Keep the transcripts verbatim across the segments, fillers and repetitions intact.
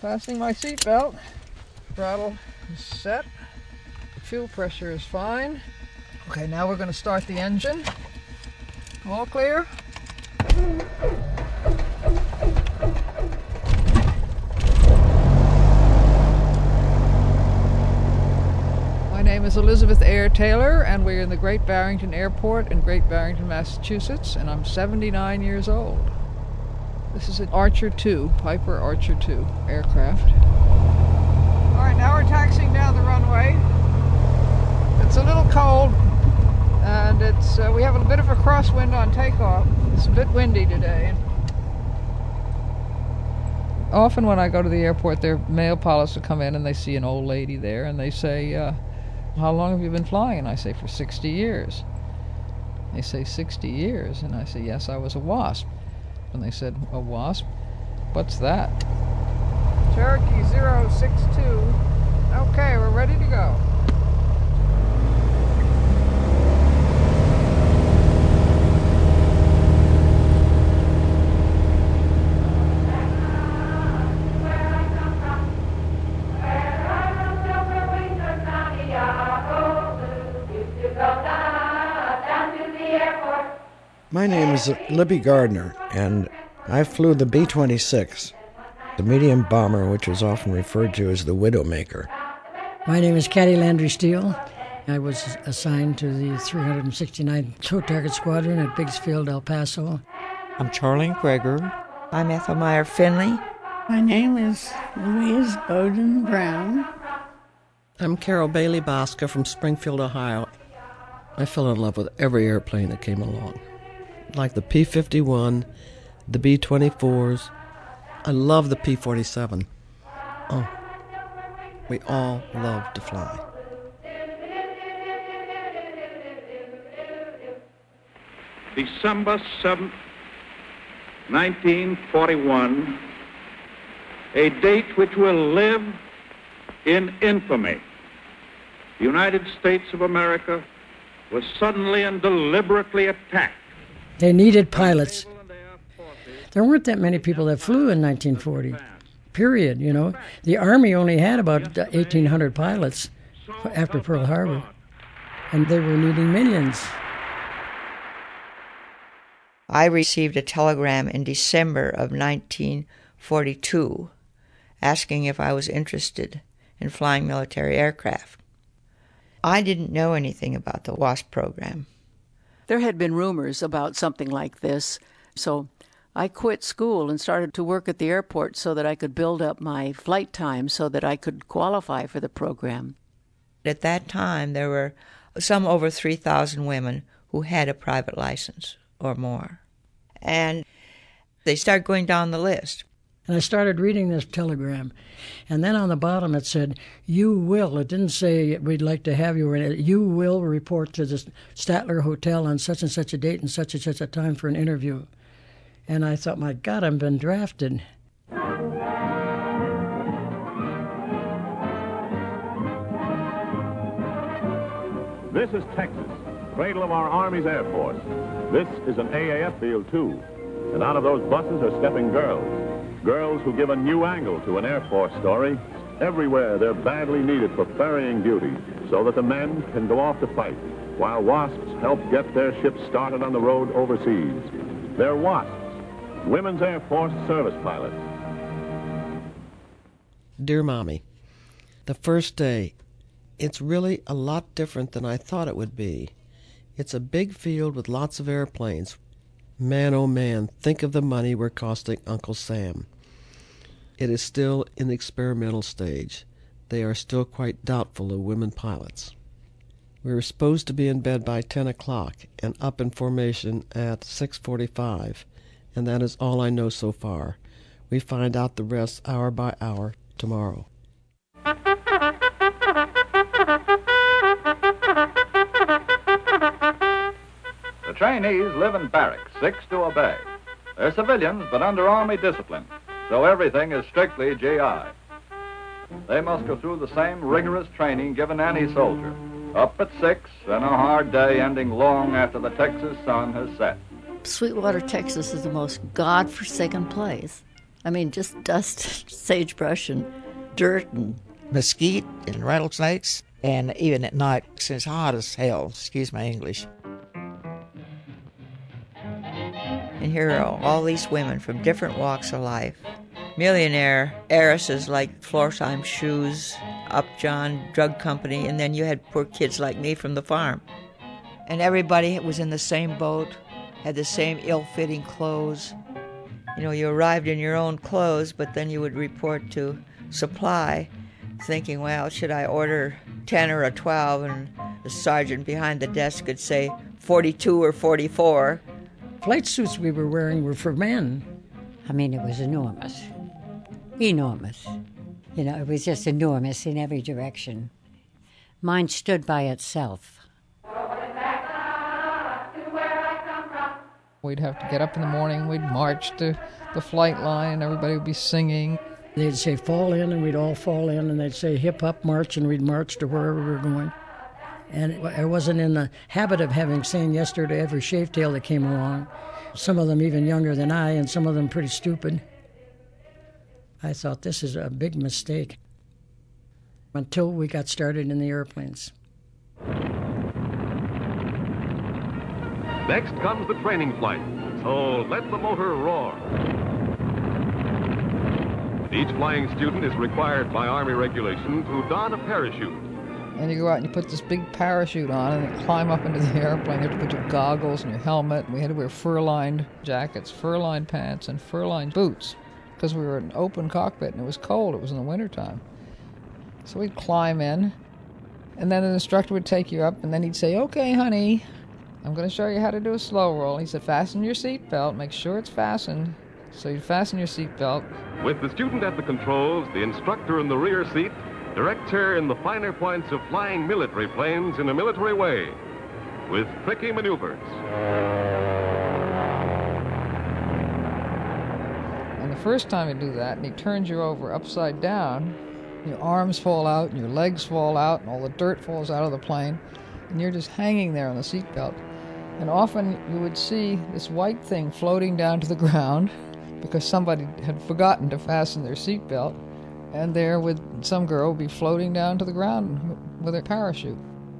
Fastening my seatbelt. Throttle is set. Fuel pressure is fine. Okay, now we're going to start the engine. All clear. My name is Elizabeth Eyre Taylor, and we're in the Great Barrington Airport in Great Barrington, Massachusetts, and I'm seventy-nine years old. This is an Archer two, Piper Archer two aircraft. All right, now we're taxiing down the runway. It's a little cold, and it's uh, we have a bit of a crosswind on takeoff. It's a bit windy today. Often when I go to the airport, their male pilots will come in and they see an old lady there, and they say, uh, how long have you been flying? And I say, for sixty years. They say, sixty years? And I say, yes, I was a WASP. And they said, a WASP? What's that? Cherokee zero six two. Okay, we're ready to go. My name is Libby Gardner, and I flew the B twenty-six, the medium bomber, which was often referred to as the Widowmaker. My name is Caddy Landry Steele. I was assigned to the three hundred sixty-ninth Tow Target Squadron at Biggsfield, El Paso. I'm Charlene Kreger. I'm Ethel Meyer Finley. My name is Louise Bowden Brown. I'm Carol Bailey Bosca from Springfield, Ohio. I fell in love with every airplane that came along. Like the P fifty-one, the B twenty-fours. I love the P forty-seven. Oh, we all love to fly. December seventh, nineteen forty-one, a date which will live in infamy. The United States of America was suddenly and deliberately attacked. They needed pilots. There weren't that many people that flew in nineteen forty, period, you know. The Army only had about eighteen hundred pilots after Pearl Harbor, and they were needing millions. I received a telegram in December of nineteen forty-two asking if I was interested in flying military aircraft. I didn't know anything about the WASP program. There had been rumors about something like this, so I quit school and started to work at the airport so that I could build up my flight time so that I could qualify for the program. At that time, there were some over three thousand women who had a private license or more. And they started going down the list. And I started reading this telegram. And then on the bottom it said, you will. It didn't say we'd like to have you. You will report to the Statler Hotel on such and such a date and such and such a time for an interview. And I thought, my God, I've been drafted. This is Texas, cradle of our Army's Air Force. This is an A A F field, too. And out of those buses are stepping girls. Girls who give a new angle to an Air Force story. Everywhere they're badly needed for ferrying duty so that the men can go off to fight while WASPs help get their ships started on the road overseas. They're WASPs, Women's Air Force Service Pilots. Dear Mommy, the first day, it's really a lot different than I thought it would be. It's a big field with lots of airplanes. Man, oh man, think of the money we're costing Uncle Sam. It is still in the experimental stage. They are still quite doubtful of women pilots. We were supposed to be in bed by ten o'clock and up in formation at six forty-five, and that is all I know so far. We find out the rest hour by hour tomorrow. The trainees live in barracks, six to obey. They're civilians, but under Army discipline, so everything is strictly G I. They must go through the same rigorous training given any soldier, up at six and a hard day ending long after the Texas sun has set. Sweetwater, Texas is the most God-forsaken place. I mean, just dust, sagebrush, and dirt, and mesquite and rattlesnakes. And even at night, it's hot as hell, excuse my English. And here are all these women from different walks of life. Millionaire heiresses like Florsheim Shoes, Upjohn Drug Company, and then you had poor kids like me from the farm. And everybody was in the same boat, had the same ill-fitting clothes. You know, you arrived in your own clothes, but then you would report to supply, thinking, well, should I order ten or a twelve? And the sergeant behind the desk could say forty-two or forty-four. Flight suits we were wearing were for men. I mean, it was enormous. Enormous. You know, it was just enormous in every direction. Mine stood by itself. We'd have to get up in the morning, we'd march to the flight line, everybody would be singing. They'd say, fall in, and we'd all fall in, and they'd say, hip up, march, and we'd march to wherever we were going. And I wasn't in the habit of having saying yes to every shave tail that came along. Some of them even younger than I, and some of them pretty stupid. I thought, this is a big mistake. Until we got started in the airplanes. Next comes the training flight, so let the motor roar. Each flying student is required by Army regulation to don a parachute. And you go out and you put this big parachute on and you climb up into the airplane. You have to put your goggles and your helmet. And we had to wear fur-lined jackets, fur-lined pants, and fur-lined boots because we were in an open cockpit and it was cold. It was in the wintertime. So we'd climb in, and then the instructor would take you up, and then he'd say, okay, honey, I'm going to show you how to do a slow roll. He said, fasten your seatbelt. Make sure it's fastened. So you'd fasten your seatbelt. With the student at the controls, the instructor in the rear seat directs her in the finer points of flying military planes in a military way, with tricky maneuvers. And the first time you do that, and he turns you over upside down, your arms fall out, and your legs fall out, and all the dirt falls out of the plane, and you're just hanging there on the seatbelt. And often you would see this white thing floating down to the ground because somebody had forgotten to fasten their seatbelt, and there with some girl would be floating down to the ground with her parachute.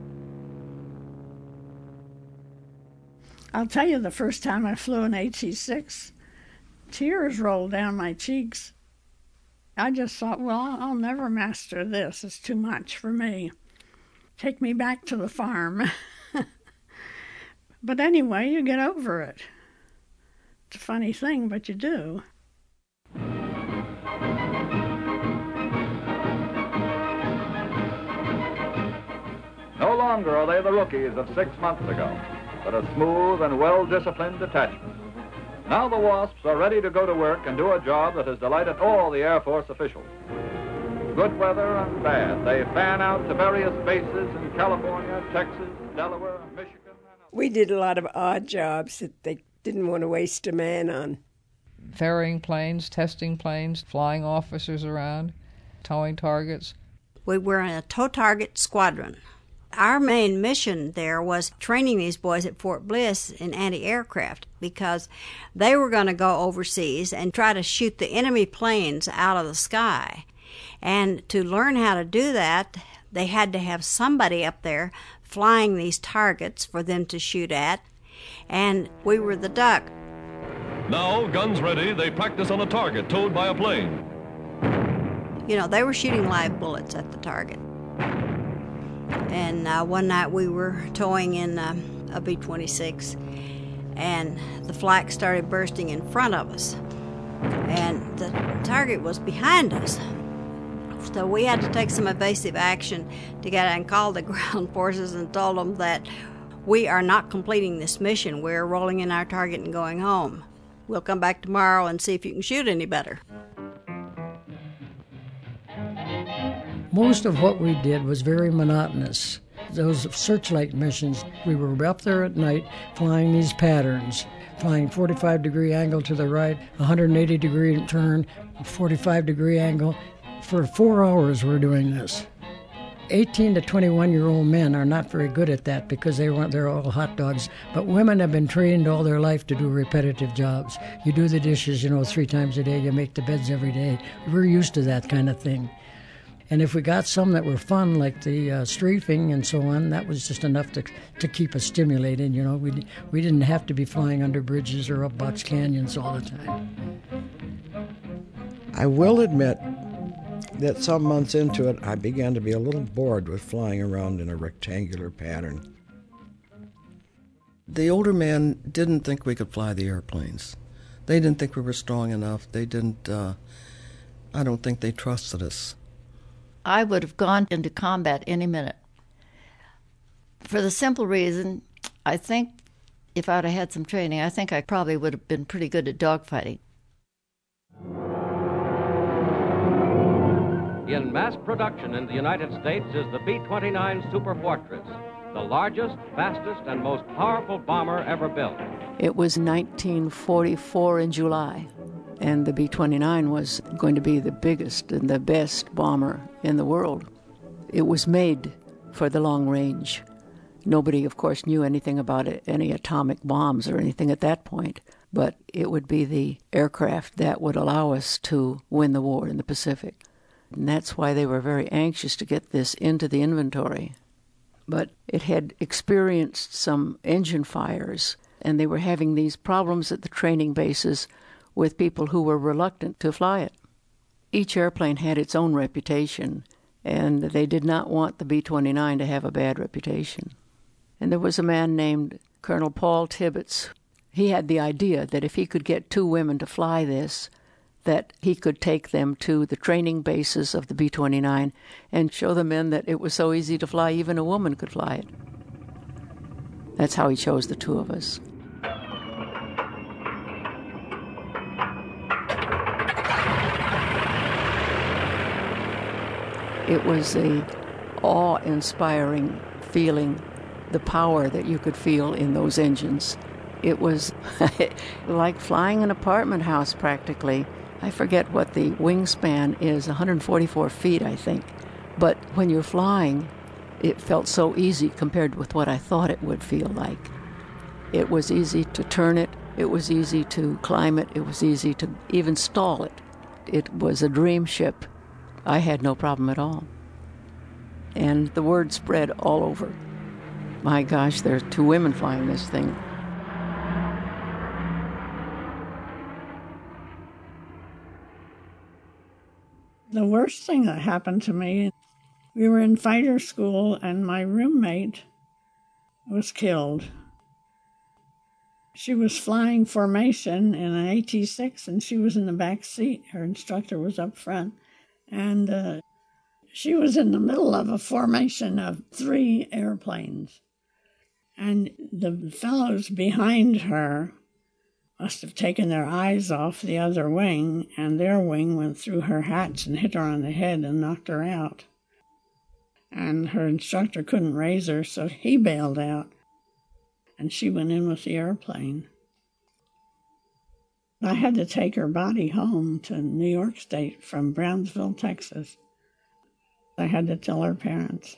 I'll tell you, the first time I flew an H E six, tears rolled down my cheeks. I just thought, well, I'll never master this. It's too much for me. Take me back to the farm. But anyway, you get over it. It's a funny thing, but you do. No longer are they the rookies of six months ago, but a smooth and well-disciplined detachment. Now the Wasps are ready to go to work and do a job that has delighted all the Air Force officials. Good weather and bad, they fan out to various bases in California, Texas, Delaware, Michigan. We did a lot of odd jobs that they didn't want to waste a man on. Ferrying planes, testing planes, flying officers around, towing targets. We were in a tow target squadron. Our main mission there was training these boys at Fort Bliss in anti-aircraft because they were going to go overseas and try to shoot the enemy planes out of the sky. And to learn how to do that, they had to have somebody up there flying these targets for them to shoot at, and we were the duck. Now, guns ready, they practice on a target towed by a plane. You know, they were shooting live bullets at the target. And uh, one night we were towing in uh, a B twenty-six, and the flak started bursting in front of us, and the target was behind us. So we had to take some evasive action to get out and call the ground forces and told them that we are not completing this mission. We're rolling in our target and going home. We'll come back tomorrow and see if you can shoot any better. Most of what we did was very monotonous. Those searchlight missions, we were up there at night flying these patterns, flying forty-five degree angle to the right, one hundred eighty degree turn, forty-five degree angle. For four hours we're doing this. eighteen to twenty-one year old men are not very good at that because they want, they're all hot dogs. But women have been trained all their life to do repetitive jobs. You do the dishes, you know, three times a day. You make the beds every day. We're used to that kind of thing. And if we got some that were fun, like the uh, strafing and so on, that was just enough to to keep us stimulated. You know, we we didn't have to be flying under bridges or up box canyons all the time. I will admit that some months into it, I began to be a little bored with flying around in a rectangular pattern. The older men didn't think we could fly the airplanes. They didn't think we were strong enough. They didn't, uh, I don't think they trusted us. I would have gone into combat any minute. For the simple reason, I think if I'd have had some training, I think I probably would have been pretty good at dogfighting. In mass production in the United States is the B twenty-nine Superfortress, the largest, fastest, and most powerful bomber ever built. It was nineteen forty-four in July, and the B twenty-nine was going to be the biggest and the best bomber in the world. It was made for the long range. Nobody, of course, knew anything about it, any atomic bombs or anything at that point, but it would be the aircraft that would allow us to win the war in the Pacific. And that's why they were very anxious to get this into the inventory. But it had experienced some engine fires, and they were having these problems at the training bases with people who were reluctant to fly it. Each airplane had its own reputation, and they did not want the B twenty-nine to have a bad reputation. And there was a man named Colonel Paul Tibbets. He had the idea that if he could get two women to fly this, that he could take them to the training bases of the B twenty-nine and show the men that it was so easy to fly, even a woman could fly it. That's how he chose the two of us. It was a awe-inspiring feeling, the power that you could feel in those engines. It was like flying an apartment house practically. I forget what the wingspan is, one hundred forty-four feet, I think. But when you're flying, it felt so easy compared with what I thought it would feel like. It was easy to turn it. It was easy to climb it. It was easy to even stall it. It was a dream ship. I had no problem at all. And the word spread all over. My gosh, there are two women flying this thing. The worst thing that happened to me, we were in fighter school and my roommate was killed. She was flying formation in an A T six and she was in the back seat. Her instructor was up front. And uh, she was in the middle of a formation of three airplanes. And the fellows behind her must have taken their eyes off the other wing, and their wing went through her hatch and hit her on the head and knocked her out. And her instructor couldn't raise her, so he bailed out, and she went in with the airplane. I had to take her body home to New York State from Brownsville, Texas. I had to tell her parents.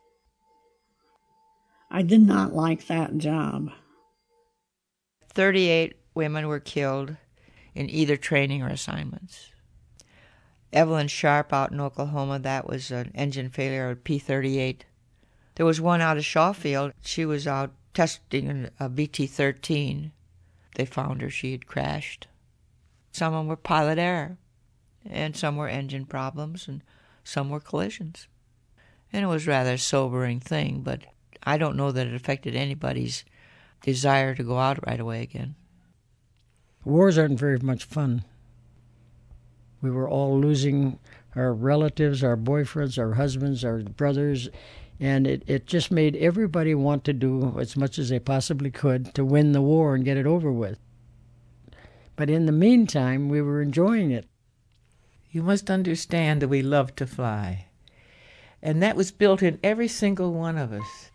I did not like that job. thirty-eight women were killed in either training or assignments. Evelyn Sharp out in Oklahoma, that was an engine failure of P thirty-eight. There was one out of Shawfield. She was out testing a B T thirteen. They found her. She had crashed. Some of them were pilot error, and some were engine problems, and some were collisions. And it was rather a sobering thing, but I don't know that it affected anybody's desire to go out right away again. Wars aren't very much fun. We were all losing our relatives, our boyfriends, our husbands, our brothers, and it, it just made everybody want to do as much as they possibly could to win the war and get it over with. But in the meantime, we were enjoying it. You must understand that we love to fly. And that was built in every single one of us.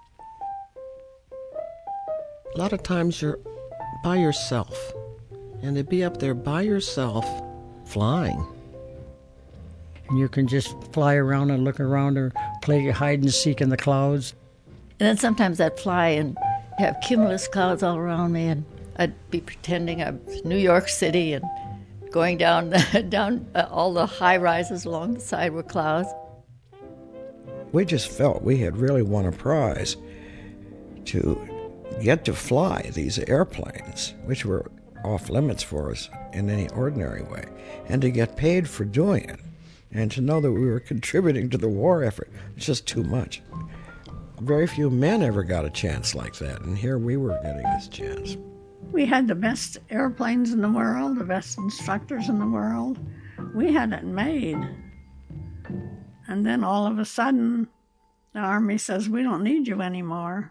A lot of times you're by yourself. And to be up there by yourself, flying. and you can just fly around and look around or play hide and seek in the clouds. And then sometimes I'd fly and have cumulus clouds all around me, and I'd be pretending I'm New York City and going down down uh, all the high rises along the side were clouds. We just felt we had really won a prize to get to fly these airplanes, which were off limits for us in any ordinary way, and to get paid for doing it, and to know that we were contributing to the war effort. It's just too much. Very few men ever got a chance like that, and here we were getting this chance. We had the best airplanes in the world, the best instructors in the world. We had it made. And then all of a sudden, the Army says, we don't need you anymore.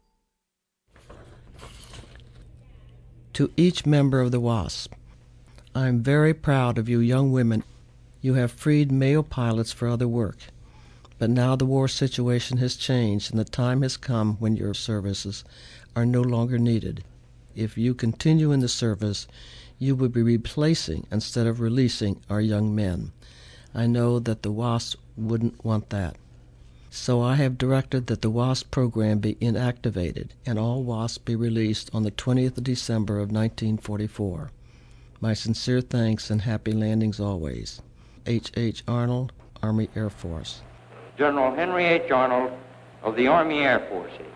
To each member of the WASP, I'm very proud of you young women. You have freed male pilots for other work. But now the war situation has changed, and the time has come when your services are no longer needed. If you continue in the service, you will be replacing instead of releasing our young men. I know that the WASP wouldn't want that. So I have directed that the WASP program be inactivated and all WASP be released on the twentieth of December of nineteen forty-four. My sincere thanks and happy landings always. H H. Arnold, Army Air Force. General Henry H. Arnold of the Army Air Forces.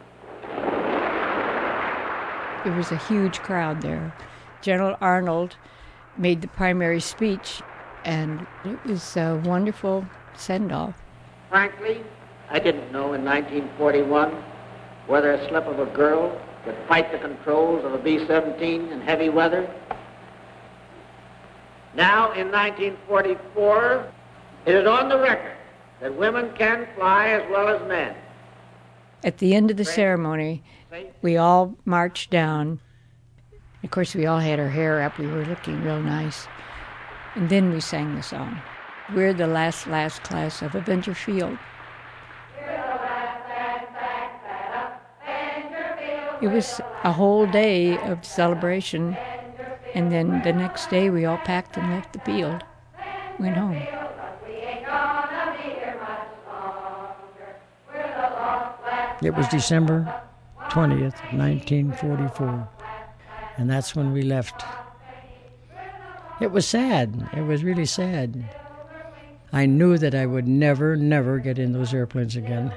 There was a huge crowd there. General Arnold made the primary speech, and it was a wonderful send-off. Frankly, I didn't know in nineteen forty-one whether a slip of a girl could fight the controls of a B seventeen in heavy weather. Now, in nineteen forty-four, it is on the record that women can fly as well as men. At the end of the ceremony, we all marched down. Of course, we all had our hair up. We were looking real nice. And then we sang the song. We're the last, last class of Avenger Field. It was a whole day of celebration. And then the next day, we all packed and left the field. Went home. It was December twentieth, nineteen forty-four, and that's when we left. It was sad. It was really sad. I knew that I would never, never get in those airplanes again.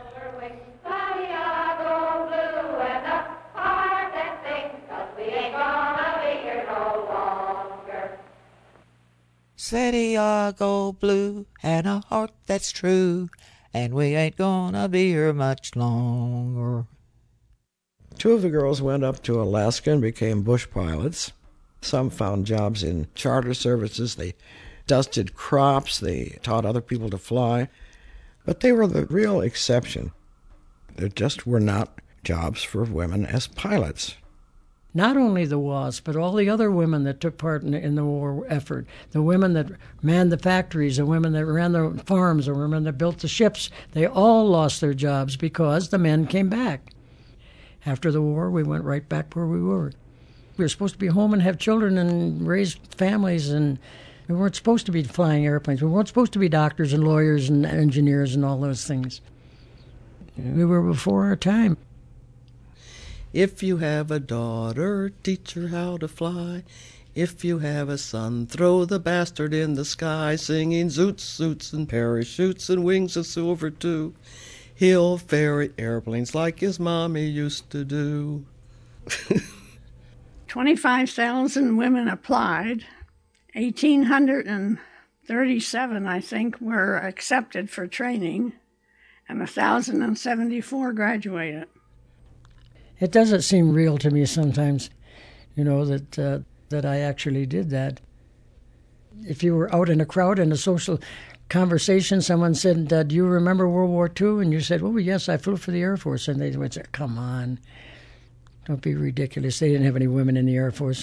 Santiago blue and a heart that's true, and we ain't gonna be here much longer. Two of the girls went up to Alaska and became bush pilots. Some found jobs in charter services. They dusted crops. They taught other people to fly. But they were the real exception. There just were not jobs for women as pilots. Not only the WASP, but all the other women that took part in the, in the war effort, the women that manned the factories, the women that ran the farms, the women that built the ships, they all lost their jobs because the men came back. After the war, we went right back where we were. We were supposed to be home and have children and raise families, and we weren't supposed to be flying airplanes. We weren't supposed to be doctors and lawyers and engineers and all those things. We were before our time. If you have a daughter, teach her how to fly. If you have a son, throw the bastard in the sky, singing zoots, zoots, and parachutes, and wings of silver too. He'll ferry airplanes like his mommy used to do. twenty-five thousand women applied. one thousand eight hundred thirty-seven, I think, were accepted for training, and one thousand seventy-four graduated. It doesn't seem real to me sometimes, you know, that uh, that I actually did that. If you were out in a crowd in a social conversation, someone said, uh, do you remember World War Two? And you said, oh, yes, I flew for the Air Force. And they would say, come on, don't be ridiculous. They didn't have any women in the Air Force.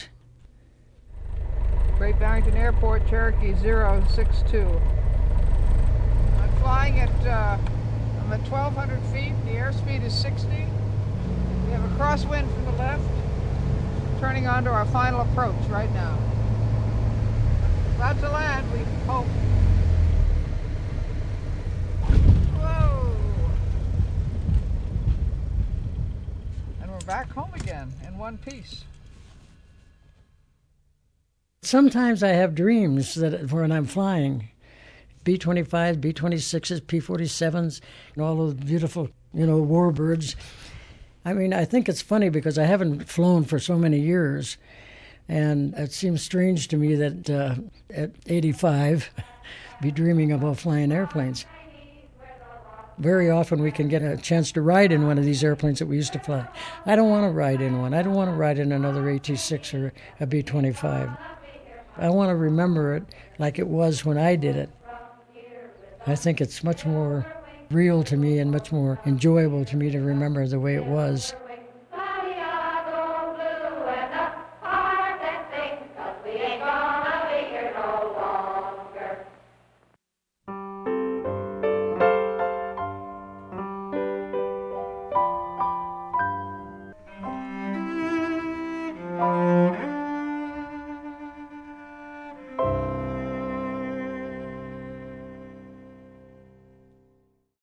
Great Barrington Airport, Cherokee zero six two. I'm flying at, uh, I'm at twelve hundred feet. The airspeed is sixty. We have a crosswind from the left, turning onto our final approach right now. About to land, we hope. one piece. Sometimes I have dreams that when I'm flying, B twenty-fives, B twenty-sixes, P forty-sevens, and all those beautiful, you know, warbirds. I mean, I think it's funny because I haven't flown for so many years, and it seems strange to me that uh, at eighty-five, be dreaming about flying airplanes. Very often we can get a chance to ride in one of these airplanes that we used to fly. I don't want to ride in one. I don't want to ride in another A T six or a B twenty-five. I want to remember it like it was when I did it. I think it's much more real to me and much more enjoyable to me to remember the way it was.